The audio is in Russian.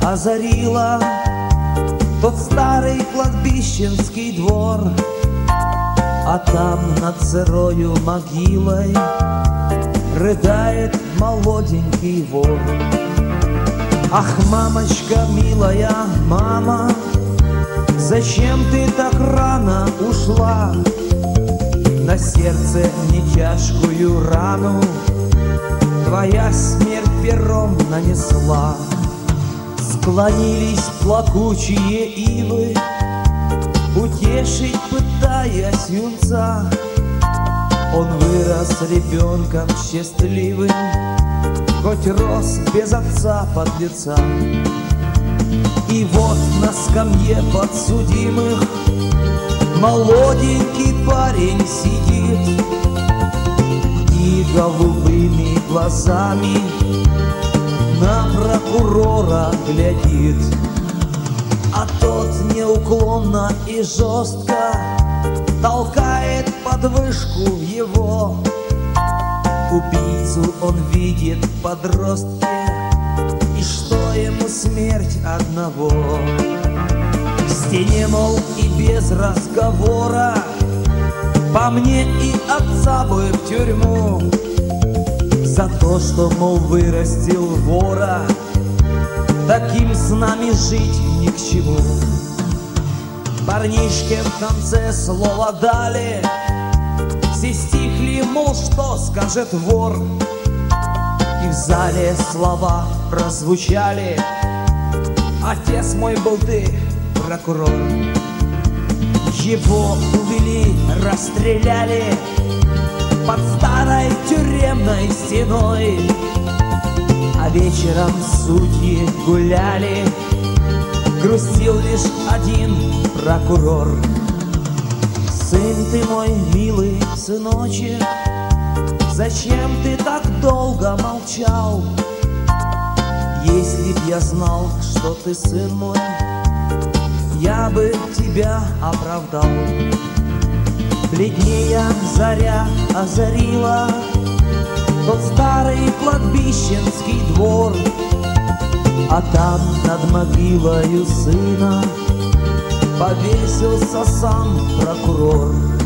озарила тот старый кладбищенский двор, а там над сырою могилой рыдает молоденький вор. Ах, мамочка милая, мама, зачем ты так рано ушла? На сердце не тяжкую рану твоя смерть пером нанесла. Склонились плакучие ивы, утешить пытаясь юнца. Он вырос ребенком счастливым, хоть рос без отца подлеца. И вот на скамье подсудимых молоденький парень сидит и голубыми глазами на прокурора глядит. А тот неуклонно и жестко толкает под вышку его. Убийцу он видит в подростке, и что ему смерть одного. В стене, мол, и без разговора по мне и отца бы в тюрьму за то, что, мол, вырастил вора. Таким с нами жить ни к чему. Парнишке в конце слова дали, все стихли, мол, что скажет вор. И в зале слова прозвучали: отец мой был ты, прокурор. Его увели, расстреляли под старой тюремной стеной, а вечером судьи гуляли, грустил лишь один прокурор. Сын ты мой, милый сыночек, зачем ты так долго молчал? Если б я знал, что ты сын мой, я бы тебя оправдал. Бледнея заря озарила тот старый кладбищенский двор, а там над могилою сына повесился сам прокурор.